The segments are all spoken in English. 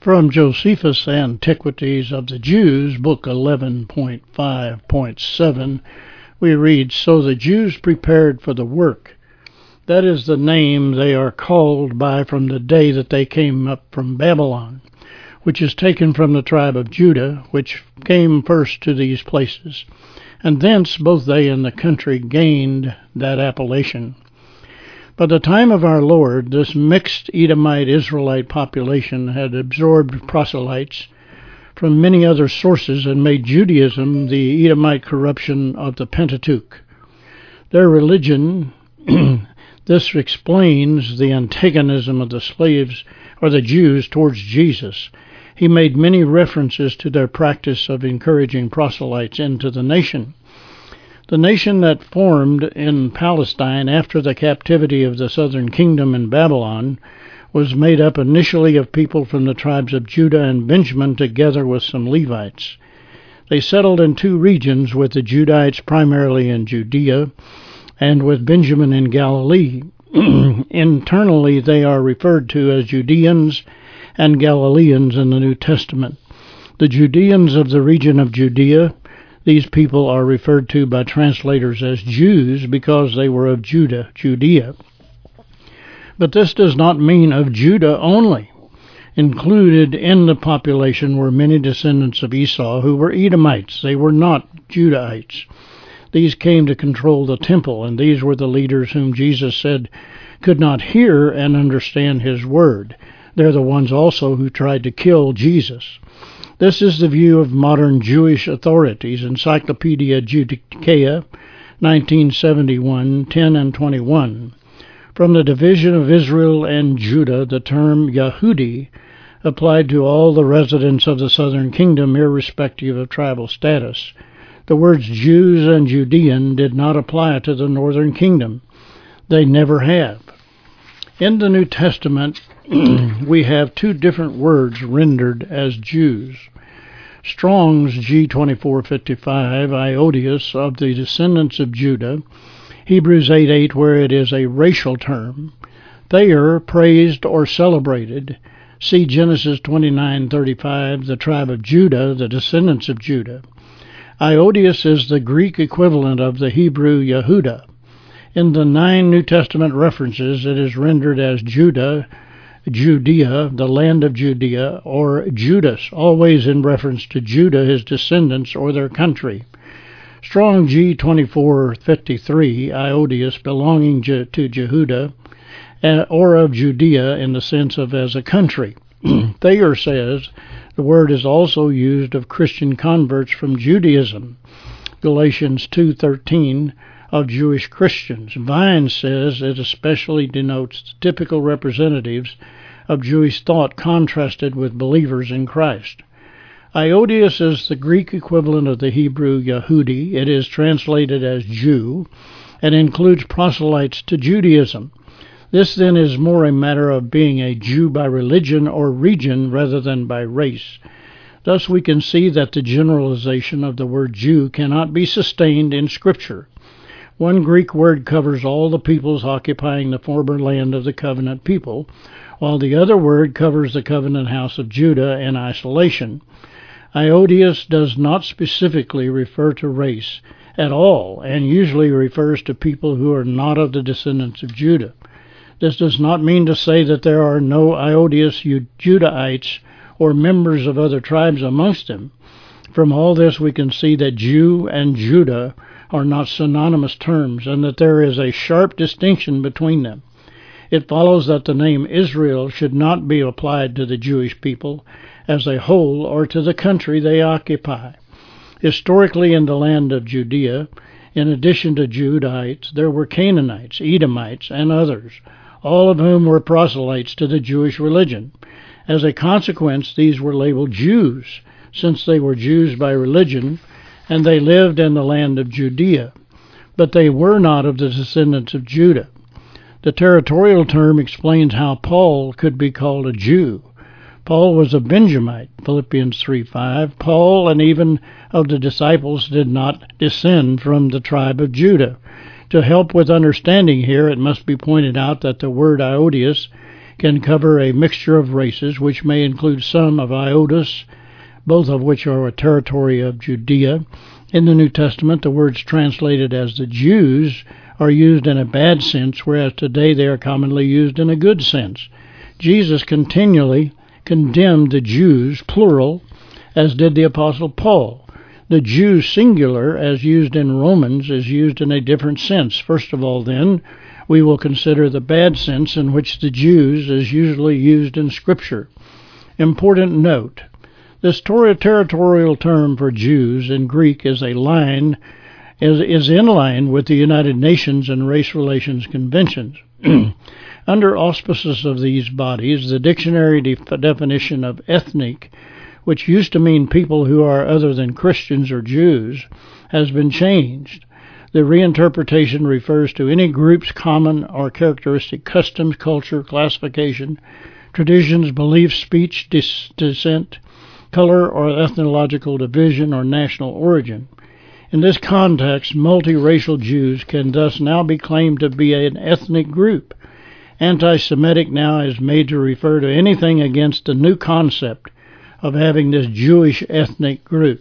From Josephus' Antiquities of the Jews, Book 11.5.7, we read, "So the Jews prepared for the work. That is the name they are called by from the day that they came up from Babylon, which is taken from the tribe of Judah, which came first to these places. And thence both they and the country gained that appellation." By the time of our Lord, this mixed Edomite-Israelite population had absorbed proselytes from many other sources and made Judaism the Edomite corruption of the Pentateuch. Their religion, this explains the antagonism of the slaves or the Jews towards Jesus. He made many references to their practice of encouraging proselytes into the nation. The nation that formed in Palestine after the captivity of the southern kingdom in Babylon was made up initially of people from the tribes of Judah and Benjamin together with some Levites. They settled in two regions, with the Judites primarily in Judea and with Benjamin in Galilee. Internally, they are referred to as Judeans and Galileans in the New Testament. The Judeans of the region of Judea, these people are referred to by translators as Jews because they were of Judea. But this does not mean of Judah only. Included in the population were many descendants of Esau who were Edomites. They were not Judahites. These came to control the temple, and these were the leaders whom Jesus said could not hear and understand his word. They're the ones also who tried to kill Jesus. This is the view of modern Jewish authorities. Encyclopedia Judaica, 1971, 10 and 21. From the division of Israel and Judah, the term Yahudi applied to all the residents of the southern kingdom, irrespective of tribal status. The words Jews and Judean did not apply to the northern kingdom. They never have. In the New Testament, we have two different words rendered as Jews. Strong's G2455, Iodius, of the descendants of Judah, Hebrews 8:8, where it is a racial term. Thayer, praised or celebrated. See Genesis 29:35, the tribe of Judah, the descendants of Judah. Iodius is the Greek equivalent of the Hebrew Yehuda. In the 9 New Testament references, it is rendered as Judah, Judea, the land of Judea, or Judas, always in reference to Judah, his descendants, or their country. Strong G2453, Iodius, belonging to Jehuda, or of Judea in the sense of as a country. Thayer says the word is also used of Christian converts from Judaism. Galatians 2:13, of Jewish Christians. Vine says it especially denotes the typical representatives of Jewish thought contrasted with believers in Christ. Iodius is the Greek equivalent of the Hebrew Yehudi. It is translated as Jew and includes proselytes to Judaism. This then is more a matter of being a Jew by religion or region rather than by race. Thus we can see that the generalization of the word Jew cannot be sustained in Scripture. One Greek word covers all the peoples occupying the former land of the covenant people, while the other word covers the covenant house of Judah in isolation. Iodius does not specifically refer to race at all, and usually refers to people who are not of the descendants of Judah. This does not mean to say that there are no Iodius Judahites or members of other tribes amongst them. From all this we can see that Jew and Judah are not synonymous terms, and that there is a sharp distinction between them. It follows that the name Israel should not be applied to the Jewish people as a whole or to the country they occupy. Historically, in the land of Judea, in addition to Judahites, there were Canaanites, Edomites, and others, all of whom were proselytes to the Jewish religion. As a consequence, these were labeled Jews, since they were Jews by religion, and they lived in the land of Judea, but they were not of the descendants of Judah. The territorial term explains how Paul could be called a Jew. Paul was a Benjamite, Philippians 3:5. Paul and even of the disciples did not descend from the tribe of Judah. To help with understanding here, it must be pointed out that the word Iodius can cover a mixture of races, which may include some of Iotus, both of which are a territory of Judea. In the New Testament, the words translated as the Jews are used in a bad sense, whereas today they are commonly used in a good sense. Jesus continually condemned the Jews, plural, as did the Apostle Paul. The Jews, singular, as used in Romans, is used in a different sense. First of all, then, we will consider the bad sense in which the Jews is usually used in Scripture. Important note. This territorial term for Jews in Greek is in line with the United Nations and Race Relations Conventions. Under auspices of these bodies, the dictionary definition of ethnic, which used to mean people who are other than Christians or Jews, has been changed. The reinterpretation refers to any group's common or characteristic customs, culture, classification, traditions, beliefs, speech, descent, color, or ethnological division or national origin. In this context, multiracial Jews can thus now be claimed to be an ethnic group. Anti-Semitic now is made to refer to anything against the new concept of having this Jewish ethnic group.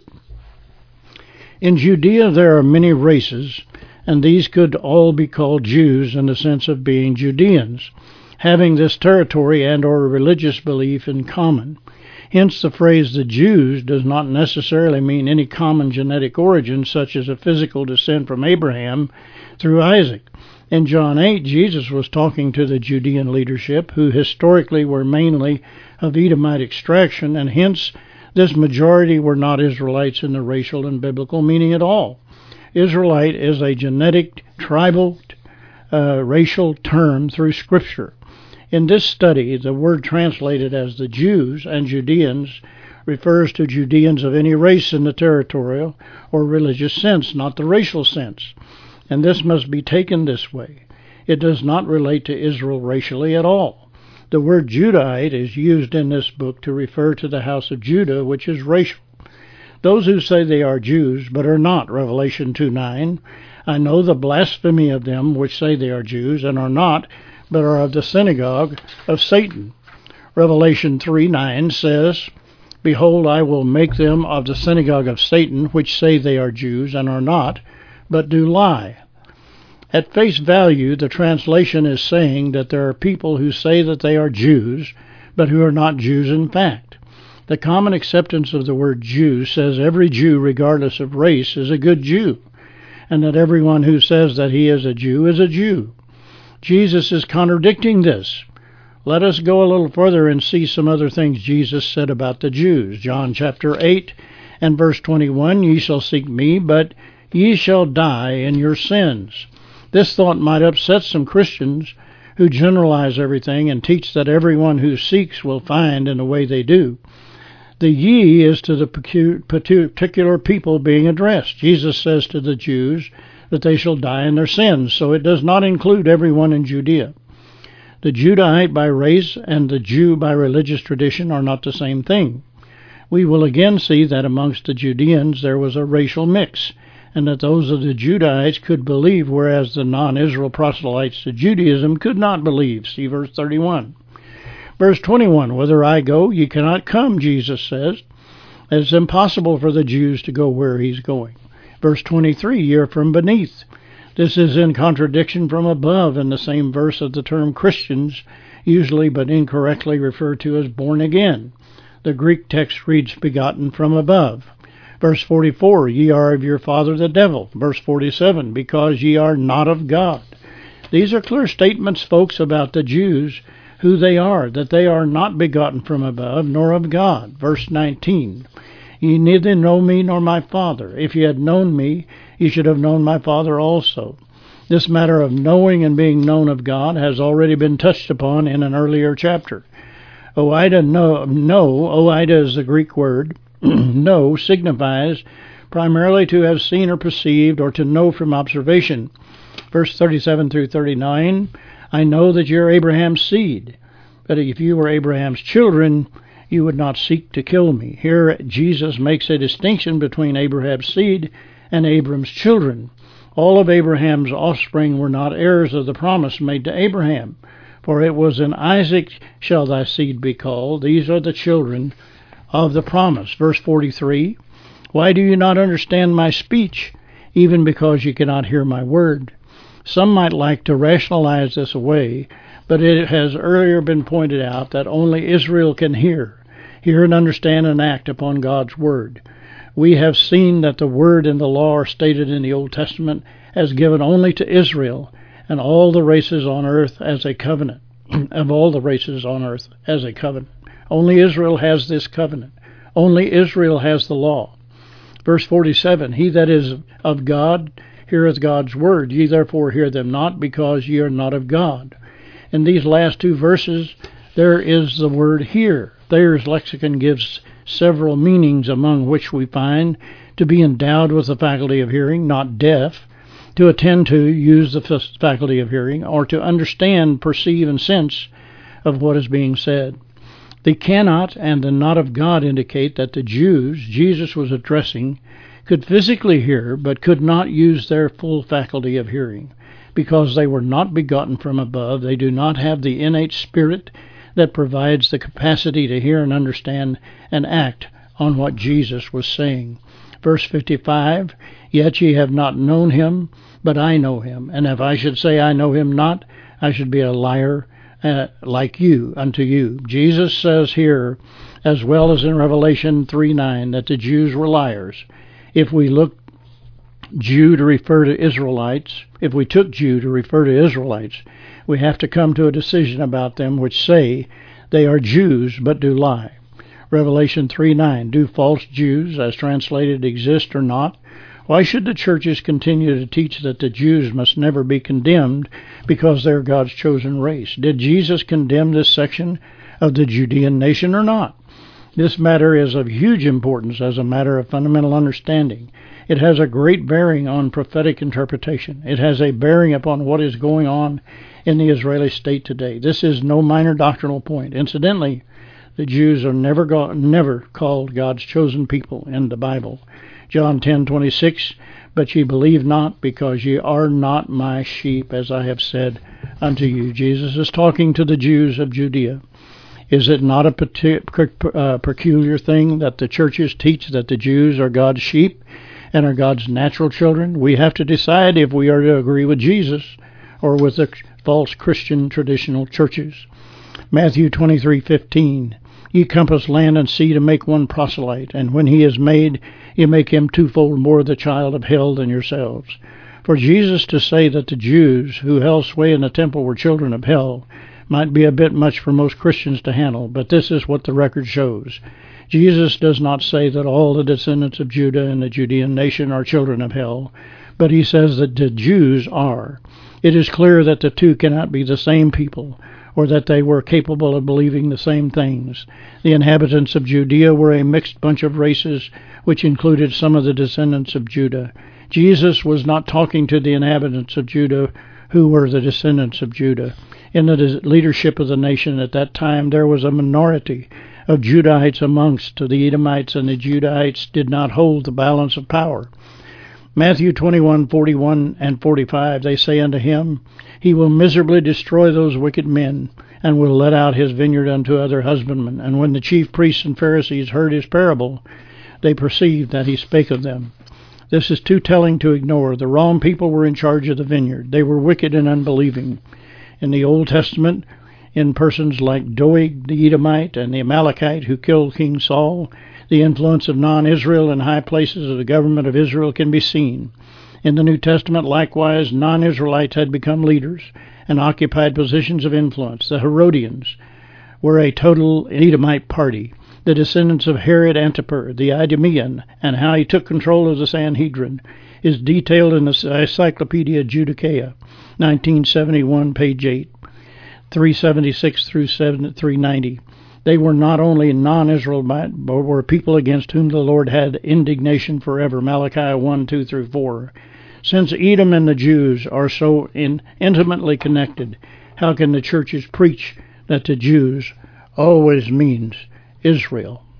In Judea there are many races, and these could all be called Jews in the sense of being Judeans, having this territory and or religious belief in common. Hence the phrase the Jews does not necessarily mean any common genetic origin, such as a physical descent from Abraham through Isaac. In John 8, Jesus was talking to the Judean leadership, who historically were mainly of Edomite extraction, and hence this majority were not Israelites in the racial and biblical meaning at all. Israelite is a genetic, tribal, racial term through Scripture. In this study, the word translated as the Jews and Judeans refers to Judeans of any race in the territorial or religious sense, not the racial sense. And this must be taken this way. It does not relate to Israel racially at all. The word Judahite is used in this book to refer to the house of Judah, which is racial. Those who say they are Jews, but are not, Revelation 2:9, I know the blasphemy of them which say they are Jews, and are not, but are of the synagogue of Satan. Revelation 3:9 says, Behold, I will make them of the synagogue of Satan, which say they are Jews, and are not, but do lie. At face value, the translation is saying that there are people who say that they are Jews, but who are not Jews in fact. The common acceptance of the word Jew says every Jew, regardless of race, is a good Jew, and that everyone who says that he is a Jew is a Jew. Jesus is contradicting this. Let us go a little further and see some other things Jesus said about the Jews. John chapter 8 and verse 21, Ye shall seek me, but ye shall die in your sins. This thought might upset some Christians who generalize everything and teach that everyone who seeks will find in the way they do. The ye is to the particular people being addressed. Jesus says to the Jews that they shall die in their sins, so it does not include everyone in Judea. The Judahite by race and the Jew by religious tradition are not the same thing. We will again see that amongst the Judeans there was a racial mix, and that those of the Judahites could believe, whereas the non-Israel proselytes to Judaism could not believe. See verse 31. Verse 21, Whither I go, ye cannot come, Jesus says. It's impossible for the Jews to go where he's going. Verse 23, Ye are from beneath. This is in contradiction from above in the same verse of the term Christians, usually but incorrectly referred to as born again. The Greek text reads begotten from above. Verse 44, Ye are of your father the devil. Verse 47, Because ye are not of God. These are clear statements, folks, about the Jews, who they are, that they are not begotten from above, nor of God. Verse 19, Ye neither know me nor my Father. If ye had known me, ye should have known my Father also. This matter of knowing and being known of God has already been touched upon in an earlier chapter. Oida, oida is the Greek word. Know signifies primarily to have seen or perceived or to know from observation. Verse 37 through 39, I know that you are Abraham's seed, but if you were Abraham's children, you would not seek to kill me. Here Jesus makes a distinction between Abraham's seed and Abram's children. All of Abraham's offspring were not heirs of the promise made to Abraham, For it was in Isaac shall thy seed be called. These are the children of the promise. Verse 43, why do you not understand my speech, even because you cannot hear my word? Some might like to rationalize this away, but it has earlier been pointed out that only Israel can hear and understand and act upon God's word. We have seen that the word and the law are stated in the Old Testament as given only to Israel and all the races on earth as a covenant. Of all the races on earth as a covenant. Only Israel has this covenant. Only Israel has the law. Verse 47, he that is of God heareth God's word. Ye therefore hear them not, because ye are not of God. In these last two verses, there is the word hear. Thayer's lexicon gives several meanings, among which we find to be endowed with the faculty of hearing, not deaf, to attend to, use the faculty of hearing, or to understand, perceive, and sense of what is being said. The cannot and the not of God indicate that the Jews Jesus was addressing could physically hear, but could not use their full faculty of hearing. Because they were not begotten from above, they do not have the innate spirit that provides the capacity to hear and understand and act on what Jesus was saying. Verse 55, yet ye have not known him, but I know him. And if I should say I know him not, I should be a liar like you unto you. Jesus says here, as well as in Revelation 3:9, that the Jews were liars. If we look Jew to refer to Israelites, if we took Jew to refer to Israelites, we have to come to a decision about them which say they are Jews but do lie. Revelation 3:9, do false Jews, as translated, exist or not? Why should the churches continue to teach that the Jews must never be condemned because they're God's chosen race? Did Jesus condemn this section of the Judean nation or not? This matter is of huge importance as a matter of fundamental understanding. It has a great bearing on prophetic interpretation. It has a bearing upon what is going on in the Israeli state today. This is no minor doctrinal point. Incidentally, the Jews are never called God's chosen people in the Bible. John 10:26, but ye believe not, because ye are not my sheep, as I have said unto you. Jesus is talking to the Jews of Judea. Is it not a peculiar thing that the churches teach that the Jews are God's sheep and are God's natural children? We have to decide if we are to agree with Jesus or with the false Christian traditional churches. Matthew 23:15, ye compass land and sea to make one proselyte, and when he is made, ye make him twofold more the child of hell than yourselves. For Jesus to say that the Jews who held sway in the temple were children of hell might be a bit much for most Christians to handle, but this is what the record shows. Jesus does not say that all the descendants of Judah and the Judean nation are children of hell, but he says that the Jews are. It is clear that the two cannot be the same people, or that they were capable of believing the same things. The inhabitants of Judea were a mixed bunch of races, which included some of the descendants of Judah. Jesus was not talking to the inhabitants of Judah, who were the descendants of Judah. In the leadership of the nation at that time, there was a minority of Judahites amongst the Edomites, and the Judahites did not hold the balance of power. Matthew 21:41 and 45, they say unto him, he will miserably destroy those wicked men, and will let out his vineyard unto other husbandmen. And when the chief priests and Pharisees heard his parable, they perceived that he spake of them. This is too telling to ignore. The wrong people were in charge of the vineyard. They were wicked and unbelieving. In the Old Testament, in persons like Doeg the Edomite and the Amalekite who killed King Saul, the influence of non-Israel in high places of the government of Israel can be seen. In the New Testament, likewise, non-Israelites had become leaders and occupied positions of influence. The Herodians were a total Edomite party. The descendants of Herod Antipas, the Idumean, and how he took control of the Sanhedrin, is detailed in the Encyclopedia Judaica, 1971, page 8, 376 through 390. They were not only non-Israelite, but were people against whom the Lord had indignation forever, Malachi 1, 2 through 4. Since Edom and the Jews are so intimately connected, how can the churches preach that the Jews always means Israel?